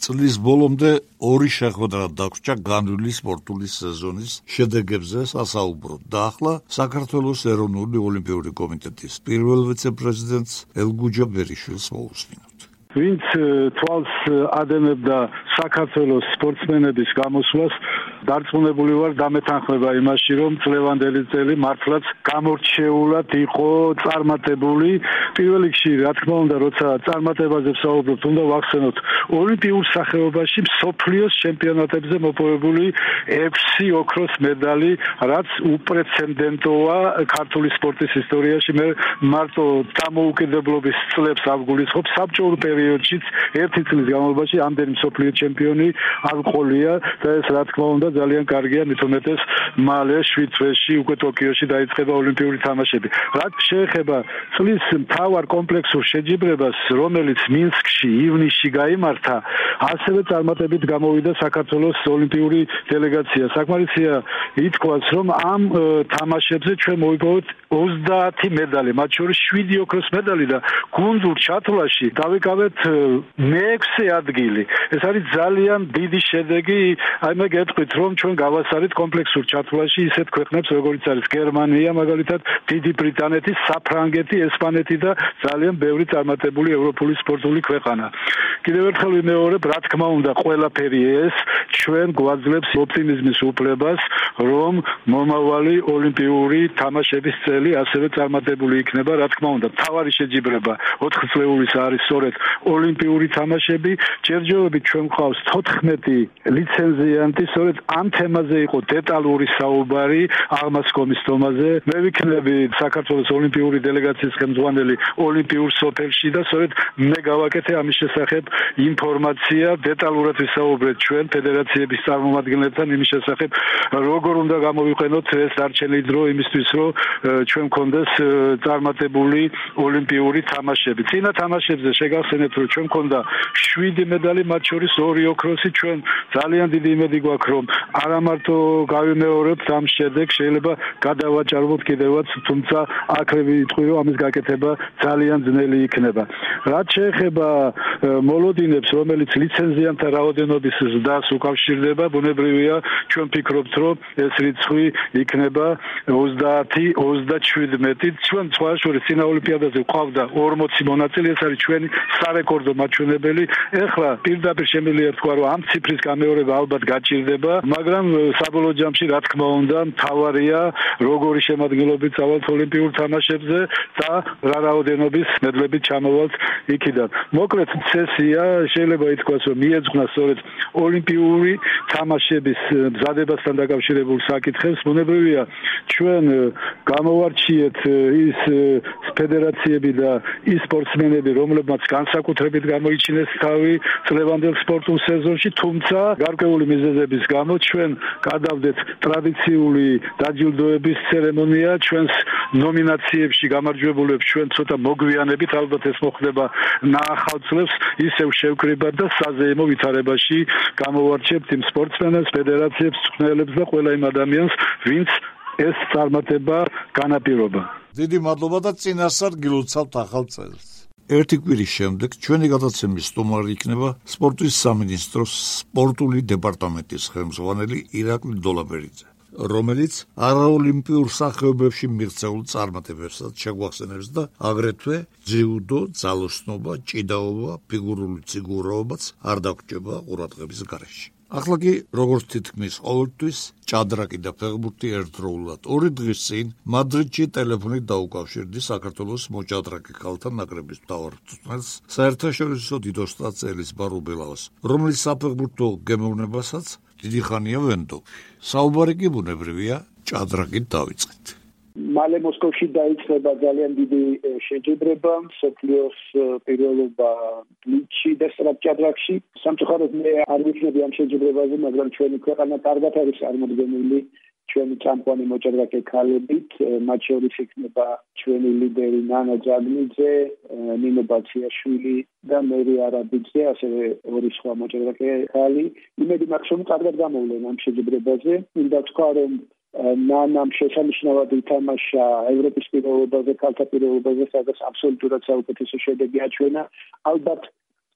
წლის ბოლომდე ორი შეხვედრა დაგვრჩა განვლილი სპორტული სეზონის შედეგებზე სასაუბროდ და ახლა საქართველოს ეროვნული ოლიმპიური კომიტეტის პირველ ვიცე-პრეზიდენტს ელგუჯა ბერიშვილს მოусმინოთ. ვინც თვალს ადენებდა საქართველოს სპორტსმენების გამოსვლას, დარწმუნებული ვარ დამეთანხმება იმაში, რომ წლევანდელი წელი მართლაც გამორჩეულად იყო წარმატებული. პირველ რიგში, რა თქმა უნდა, როცა წარმატებაზე ვსაუბრობთ, უნდა ვახსენოთ ოლიმპიურ სახეობაში მსოფლიოს ჩემპიონატებზე მოპოვებული 6 ოქროს медали, რაც უპრეცედენტოა ქართული სპორტის ისტორიაში. მე მარტო დამოუკიდებლობის წლებს ავგულისხმობ, საბჭოურ პერიოდშიც ერთი წლის განმავლობაში ამდენი მსოფლიო ჩემპიონი არ ყოლია და ეს რა თქმა უნდა ძალიან კარგია, მით უმეტეს მალე 7 თვეში უკვე ტოკიოში დაიწყება ოლიმპიური თამაშები. რაც შეეხება წლის მთავარ კომპლექსურ შეჯიბრებას, რომელიც მინსკში ივნისში გაიმართა, ასევე წარმატებით გამოვიდა საქართველოს ოლიმპიური დელეგაცია. საკმარისია ითქვას, რომ ამ თამაშებზე ჩვენ მოვიპოვეთ 30 медали, მათ შორის 7 ოქროს медали და გუნდურ ჩათვლაში დავიკავეთ მე-6 ადგილი. ეს არის ძალიან დიდი შედეგი. აი მე გეტყვით, რომ ჩვენ გავასარით კომპლექსურ ჩათვლაში ისეთ ქვეყნებს, როგორიც არის გერმანია, მაგალითად, დიდი ბრიტანეთი, საფრანგეთი, ესპანეთი და ძალიან ბევრი წარმატებული ევროპული სპორტული ქვეყანა. კიდევ ერთხელ ვიმეორებ, რა თქმა უნდა, ყველაფერი ეს ჩვენ გვაძლევს ოპტიმიზმის უფლებას, რომ მომავალი ოლიმპიური თამაშების წელი ასევე წარმატებული იქნება. რა თქმა უნდა, მთავარი შეჯიბრება 4 წლეულის არის სწორედ ოლიმპიური თამაშები. ჯერჯერობით ჩვენ გვყავს 14 ლიცენზიანტი, სწორედ ამ თემაზე იყო დეტალური საუბარი აღმასკომის თომაზე. მე ვიქნები საქართველოს ოლიმპიური დელეგაციის ხელმძღვანელი ოლიმპიურ სოფელში და სწორედ მე გავაკეთე ამის შესახებ ინფორმაცია. დეტალურად ვისაუბრეთ ჩვენ ფედერაციების წარმომადგენლებთან იმის შესახებ, როგორ უნდა გამოვიყენოთ ეს დარჩენილი დრო იმისთვის, რომ ჩვენ გქონდეს წარმატებული ოლიმპიური თამაშები. წინა თამაშებზე შეგახსენებთ, რომ ჩვენ გქონდა 7 медали, მათ შორის 2 ოქროსი. ჩვენ ძალიან დიდი იმედი გვაქვს, რომ არა მარტო გავიმეორებთ ამ შედეგს, შეიძლება გადავაჭარბოთ კიდევაც, თუმცა აქ ვიტყვი, რომ ამის გაკეთება ძალიან ძნელი იქნება. რაც შეეხება მოლოდინებს, რომელიც ლიცენზიანთა რაოდენობის ზრდას უკავშირდება, ბუნებრივია, ჩვენ ვფიქრობთ, რომ ეს რიცხვი იქნება 30-37. ჩვენ სხვა შორის წინა ოლიმპიადაზე გვყავდა 40 მონაწილე, ეს არის ჩვენი სარეკორდო მაჩვენებელი. ეხლა პირდაპირ შემიძლია თქვა, რომ ამ ციფრის გამეორება ალბათ გაჭირდება, მაგრამ საბოლოო ჯამში, რა თქმა უნდა, მთავარია, როგორი შემადგენლობით წავალთ ოლიმპიურ თამაშებზე და რა რაოდენობის მედლებით ჩამოვალთ იქიდან. მოკლედ, წესია შეიძლება ითქვას, რომ მიეძღვნა სწორედ ოლიმპიური თამაშების მზადებასთან დაკავშირებულ საკითხებს. ბუნებრივია, ჩვენ გამოვარჩიეთ ის ფედერაციები და ის სპორტსმენები, რომლებმაც განსაკუთრებით გამოიჩინეს თავი წლევანდელ სპორტულ სეზონში, თუმცა გარკვეული მიზეზების გამო ჩვენ გადავდეთ ტრადიციული დაჯილდოების ცერემონია. ჩვენს ნომინაციებში გამარჯვებულებს ჩვენ ცოტა მოგვიანებით, ალბათ ეს მოხდება ნაახალ წლებს, ისევ შევკრიბათ და საზეიმო ვითარებაში გამოვარჩევთ იმ სპორტსმენებს, ფედერაციებს, მწვრთნელებს და ყველა იმ ადამიანს, ვინც ეს წარმატება განაპირობა. დიდი მადლობა და წინასწარ გილოცავთ ახალ წელს. ერთი კვირის შემდეგ ჩვენი გადაცემის სტუმარი იქნება სპორტის სამინისტროს სპორტული დეპარტამენტის ხელმძღვანელი ირაკლი დოლაბერიძე, რომელიც არაოლიმპიურ სახეობებში მიღწეულ წარმატებებსაც შეგვახსენებს და აგრეთვე ძიუდო, ძალოსნობა, ჭიდაობა, ფიგურული ციგურაობაც არ დაგვრჩება ყურადღების გარეშე. ახლა კი, როგორც თითქმის ყოველთვის, ჭადრაკი და ფეხბურთი ერთდროულად. 2 დღის წინ მადრიდში ტელეფონით დაუკავშირდი საქართველოს მოჭადრაკე ქალთა ნაკრების მთავარ მწვრთნელს, საერთაშორისო დიდ ოსტატს ელიზბარ უბილავას, რომლის საფეხბურთო გემოვნებასაც დიდი ხანია ვენდობ. საუბარი კი ბუნებრივია ჭადრაკით დავიწყეთ. მალე მოსკოვში დაიწყება ძალიან დიდი შეჯიბრება მსოფლიოს პირველობა ბლიჩში და სტრატჭადრაკში. სამწუხაროდ მე არ ვიქნები ამ შეჯიბრებაზე, მაგრამ ჩვენი ქვეყანა კარგად არის წარმოდგენილი ჩვენი წამყვანი მოჭადრაკე ქალებით, მათ შორის იქნება ჩვენი ლიდერი ნანა ჯაგნიძე, ნინო ბაციაშვილი და მერი არაბიძე, ასევე 2 სხვა მოჭადრაკე ქალი. იმედი მაქვს, რომ კარგად გამოვლენ ამ შეჯიბრებაზე. უნდა თქვა, რომ ნანამ შესანიშნავად ითამაშა ევროპის პირველობაზე, ქალთა პირველობაზე, სადაც აბსოლუტურად საუკეთესო შედეგი აჩვენა. ალბათ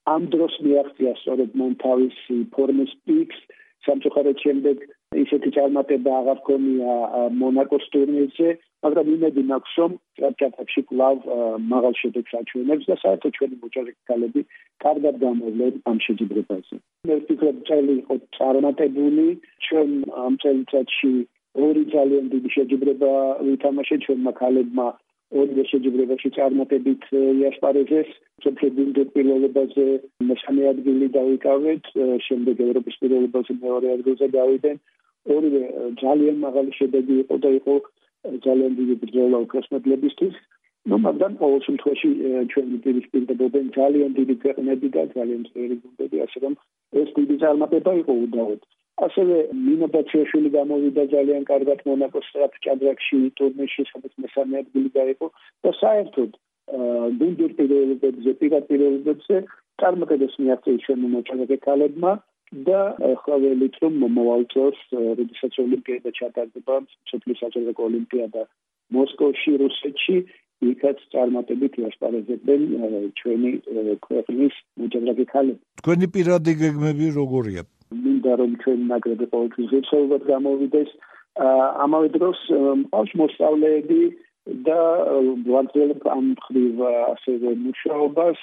ამ დროს მიაღწია სწორედ მან თავისი ფორმის პიკს, სამწუხაროდ შემდეგ ისეთი წარმატება აღარ ჰქონია მონაკოს ტურნირზე, მაგრამ იმედი მაქვს, რომ ჭადრაკში კვლავ მაღალ შედეგს აჩვენებს და საერთოდ ჩვენი მოჭადრაკე ქალები კარგად გამოვლენ ამ შეჯიბრებაზე. მე ვფიქრობ, წელი იყო წარმატებული, ჩვენ ამ წელიწადში ორი ძალიან დიდი შეჯიბრება ვითამაშეთ ჩვენმა ქალებმა. ორივე შეჯიბრებაში წარმატებით იასპარეზეს, მსოფლიოს პირველობაზე მესამე ადგილი დავიკავეთ, შემდეგ ევროპის პირველობაზე მეორე ადგილზე გავიდნენ. ორივე ძალიან მაღალი შედეგი იყო და იყო ძალიან დიდი ბრძოლა უკრასმედლებისთვის. მაგრამ ყოველ შემთხვევაში ჩვენი პირისპირდებოდნენ ძალიან დიდი ქვეყნები და ძალიან ძლიერი გუნდები, ასე რომ ეს დიდი წარმატება იყო უდავოდ. ასევე ნინო ბაჩიაშვილი გამოვიდა ძალიან კარგად მონაკოს ჭადრაკში ტურნირში, სადაც მესამე ადგილი გაიყო და საერთოდ გუნდურ პირობებზე, პირადპირობებზე წარმატებას მიაღწია ჩვენი მოჭადრაკე ქალებმა და ახლა ველით რომ მომავალ წელს, როდესაც ოლიმპიადა ჩატარდება, მსოფლიოს საჭადრაკო ოლიმპიადა მოსკოვში, რუსეთში, იქაც წარმატებით იასპარეზებენ ჩვენი ქვეყნის მოჭადრაკე ქალები. თქვენი პირადი გეგმები როგორია? მინდა რომ ჩვენი ნაკრები ყოველთვის ღირსეულად გამოვიდეს. ამავე დროს მყავს მოსწავლეები და ვაგრძელებ ამ მხრივ ასევე მუშაობას.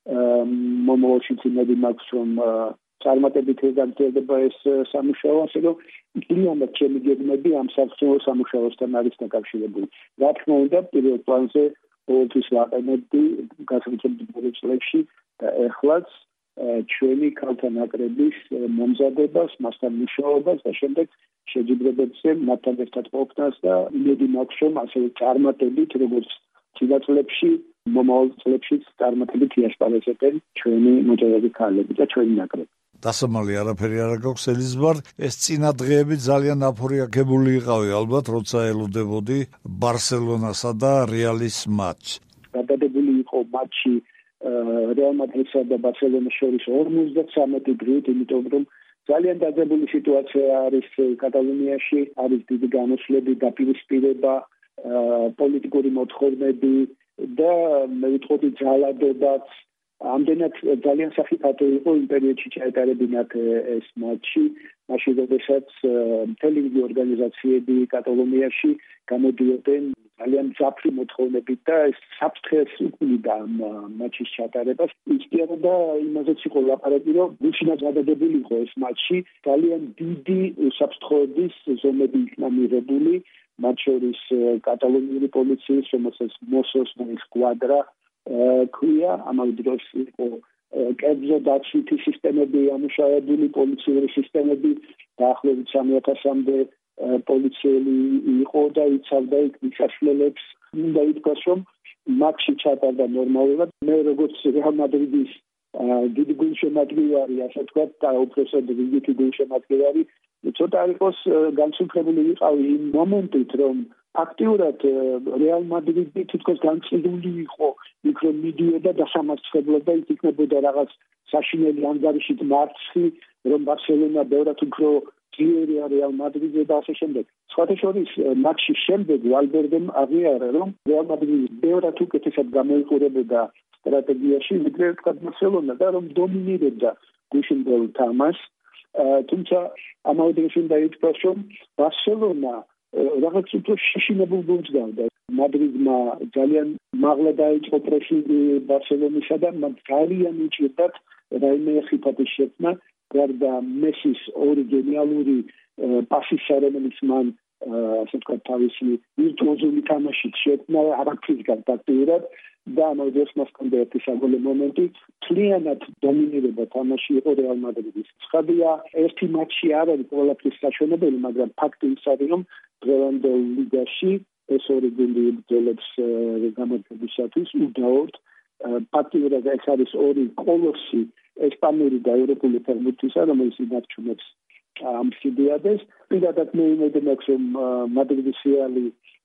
მომავალში იმედი მაქვს, რომ წარმატებით გაგრძელდება ეს სამუშაო, ასე რომ ძალიანად ჩემი გეგმები ამ საერთო სამუშაოსთან არის დაკავშირებული. რა თქმა უნდა, პირველ პლანზე ყოველთვის ვაყენებდი გასაგრძელებელ წლებში და ეხლაც ჩვენი ქალთა ნაკრების მომზადებას, მასთან მუშაობას და შემდეგ შეჯიბრებებზე მათთან ერთად ყოფნას და იმედი მაქვს, რომ ასევე წარმატებით, როგორც წინა წლებში, მომავალ წლებშიც წარმატებით იასპარეზებენ ჩვენი მოჭადრაკე ქალები და ჩვენი ნაკრები. დასამალი არაფერი არ გაქვს ელიზბარ, ეს წინა დღეები ძალიან აფორიაქებული იყავი ალბათ, როცა ელოდებოდი ბარსელონასა და რეალის მატჩს. გადადებული იყო მატჩი რეალ მადრიდსა და ბარსელონას შორის 53 დღით, იმიტომ რომ ძალიან დაძაბული სიტუაცია არის კატალონიაში, არის დიდი განოცვლები, დაპირისპირება, პოლიტიკური მოთხოვნები და მე ვიტყოდი ძალადობაც. ამდენად ძალიან სახიფათო იყო იმ პერიოდში ჩაეტარებინათ ეს მატჩი, მაშინ როდესაც მთელი დიდი ორგანიზაციები კატალონიაში გამოდიოდნენ ძალიან მძაფრი მოთხოვნებით და ეს საფრთხეს უქმნიდა ამ მატჩის ჩატარებას. ისწრაფა და იმაზეც იყო ლაპარაკი, რომ გუშინაც გადადებული იყო ეს მატჩი, ძალიან დიდი საფრთხეების ზომები იქნა მიღებული, მათ შორის კატალონიური პოლიციის, რომელსაც მოსოს სკვადრა ქვია, ამავე დროს იყო კერძო დაცვითი სისტემები ამუშავებული, პოლიციური სისტემები, დაახლოებით 3000-მდე პოლიციელი იყო და იცავდა იქ მისასვლელებს. მინდა ითქვას, რომ მატჩი ჩატარდა ნორმალურად. მე როგორც რეალ მადრიდის დიდი გულშემატკივარი, ასე ვთქვათ, და უпроსოდ დიდი გულშემატკივარი, ცოტა არ იყოს განსაკუთრებული ვიყავი იმ მომენტით, რომ აქტიურად რეალ მადრიდი თითქოს განცდილი იყო, იქ რომ მიდიოდა დასამარცხებლად და იქ იქნებოდა რაღაც საშინელი ანგარიშით მარცხი, რომ ბარსელონა ბევრად უფრო ძლიერია რეალ მადრიდზე და ასე შემდეგ. სხვათა შორის მატჩის შემდეგ ვალვერდემ აღიარა, რომ რეალ მადრიდი ბევრად უკეთესად გამოიყურებოდა სტრატეგიაში, ვიდრე თქვა ბარსელონა და რომ დომინირებდა გუშინდელ თამაშს. თუმცა ამავე დროს უნდა ითქვას, რომ ბარსელონა რაღაც უფრო შეშინებულ გუნდს გავდა. მადრიდმა ძალიან მაღლა დაიწყო პრესინგი ბარსელონისა და მათ ძალიან უჭირდათ რაიმე ხიფათის შექმნა, გარდა მესის ორი გენიალური პასის რომელიც მან ასე ვთქვათ თავისი ვირტუოზული თამაშით შექმნა არაფრისგან ტაქტიურად და ამავე დროს მას ჰქონდა ერთი საგოლე მომენტი, მთლიანად დომინირება თამაში იყო რეალ მადრიდის. ცხადია, ერთი მატჩი არ არის ყველაფრის საშუალებელი, მაგრამ ფაქტი ის არის, რომ დღევანდელ ლიგაში ეს ორი გუნდი ბრძოლებს გამარჯვებისათვის უდაოდ. ფაქტიურად ეს არის ორი კოლოსი ესპანური და ევროპული ფეხბურთისა, რომელიც ინარჩუნებს ამ სიდიადეს. პირადად მე იმედი მაქვს, რომ მადრიდის რეალი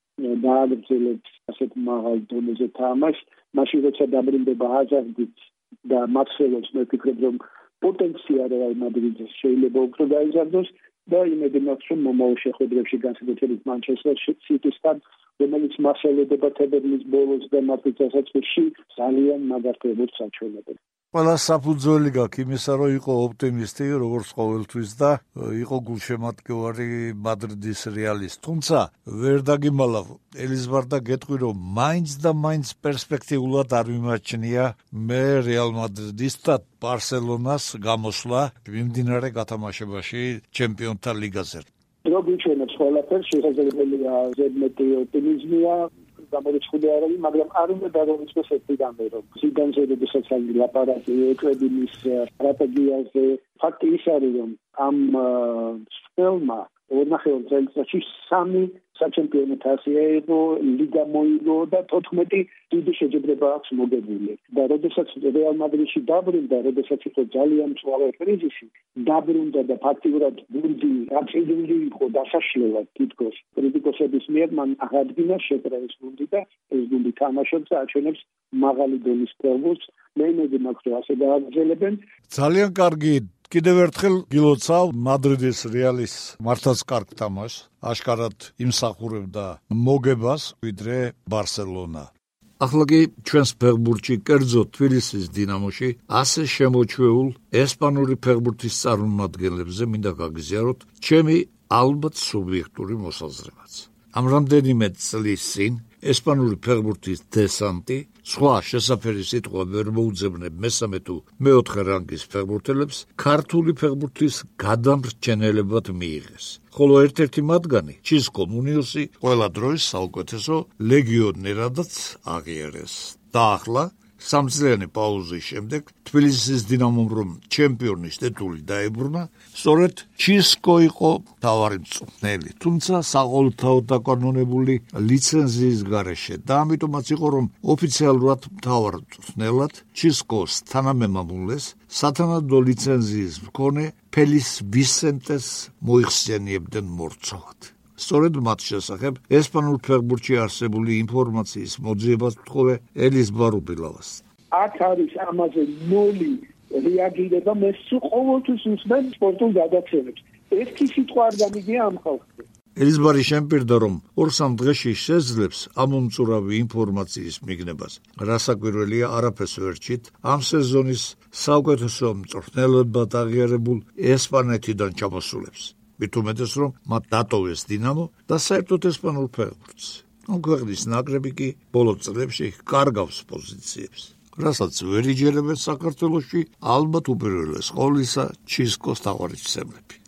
დააგრძელებს ასეთ მაღალ დონეზე თამაშს, მაშინ როცა დაბრუნდება ჰაზარდი და მარსელოს, მე ვფიქრობ, რომ პოტენცია რეალ მადრიდის შეიძლება უფრო გაიზარდოს და იმედი მაქვს, რომ მომავალ შეხვედრებში განსაკუთრებით მანჩესტერ სიტისთან, რომელიც მასალდება თებერვლის ბოლოს და მარტის დასაწყისში ძალიან მაგარ ფეხბურთს აჩვენებენ. ყველა საფუძველი გაქვს იმისა, რომ იყო ოპტიმისტი, როგორც ყოველთვის და იყო გულშემატკივარი მადრიდის რეალის. თუმცა ვერ დაგიმალავ ელიზბარდა გეტყვი, რომ მაინც და მაინც პერსპექტიულად არ მიმაჩნია მე რეალ მადრიდის და ბარსელონას გამოსვლა მიმდინარე გათამაშებაში ჩემპიონთა ლიგაზე. როგიჩვენებს ყველაფერს, შესაძლებელია ზედმეტი ოპტიმიზმია. გამორიცხული არ არის, მაგრამ არ უნდა დაგოიწყოს ერთიდანვე, რომ ზიდანზე როდესაც არის ლაპარაკი ეკვედინის სტრატეგიაზე, ფაქტი ის არის, რომ ამ სპელმა 2.5 წელიწადში 3 საჩემპიონო თასი აიღო, ლიგა მოიგო და 14 დიდი შეჯიბრება აქვს მოგებული. და როდესაც რეალ მადრიდში დაბრუნდა, როდესაც იყო ძალიან მწვავე კრიზისი, დაბრუნდა და ფაქტიურად გუნდი აწილული იყო დასაშლელად თითქოს. კრიტიკოსების მიერ მან აღადგინა შეკრა ეს გუნდი და ეს გუნდი თამაშობს და აჩვენებს მაღალი დონის პროგრესს. მე იმედი მაქვს, რომ ასე გააგრძელებენ. ძალიან კარგი. კიდევ ერთხელ გილოცავ მადრიდის რეალის მართლაც კარგ თამაშს, აშკარად იმსახურებდა მოგებას, ვიდრე ბარსელონა. ახლა კი ჩვენს ფეხბურთში, კერძოდ თბილისის დინამოში, ასე შემოჩვეულ ესპანური ფეხბურთის წარმომადგენლებზე მინდა გაგიზიაროთ ჩემი ალბათ სუბიექტური მოსაზრებაც. ამ რამდენიმე წლის წინ ესპანური ფეხბურთის დესანტი სხვა შესაფერი სიტყვა ვერ მოუძებნებ მესამე თუ მეოთხე რანგის ფეხბურთელებს ქართული ფეხბურთის გადამრჩენელებად მიიღეს. ხოლო ერთ-ერთი მათგანი, ჩისკო მუნიოსი, ყველა დროის საუკეთესო ლეგიონერადაც აღიარეს. და ახლა სამწლიანი პაუზის შემდეგ თბილისის დინამომ რომ ჩემპიონის ტიტული დაებრუნა, სწორედ ჩისკო იყო მთავარი მწვრთნელი, თუმცა საყოველთაოდ დაკანონებული ლიცენზიის გარეშე და ამიტომაც იყო რომ ოფიციალურად მთავარ მწვრთნელად ჩისკოს თანამემამულეს სათანადო ლიცენზიის მქონე ფელის ვისენტეს მოიხსენიებდნენ მორცოვად. სწორედ მათ შესახებ ესპანურ ფეხბურთში არსებული ინფორმაციის მოძიებას ვთხოვე ელიზბარ უბილავას. აქ არის ამაზე ნული რეაგირება, მე ყოველთვის უსმენ სპორტულ გადაცემებს. ერთი სიტყვა არ გამიგია ამ ხალხზე. ელიზბარი შემპირდა, რომ 2-3 დღეში შეძლებს ამომწურავი ინფორმაციის მიგნებას. რასაკვირველია, არაფერს ვერ ჩით ამ სეზონის საუკეთესო მწვრთნელებად აღიარებულ ესპანეთიდან ჩამოსულებს. მით უმეტეს, რომ მათ დატოვეს დინამო და საერთოდ ესპანურ ფეხბურთს. ქვეყნის ნაკრები კი ბოლო წლებში კარგავს პოზიციებს. რასაც ვერ იჯერებენ საქართველოში, ალბათ უპირველეს ყოვლისა ჩისკოს თაყვანისმცემლები.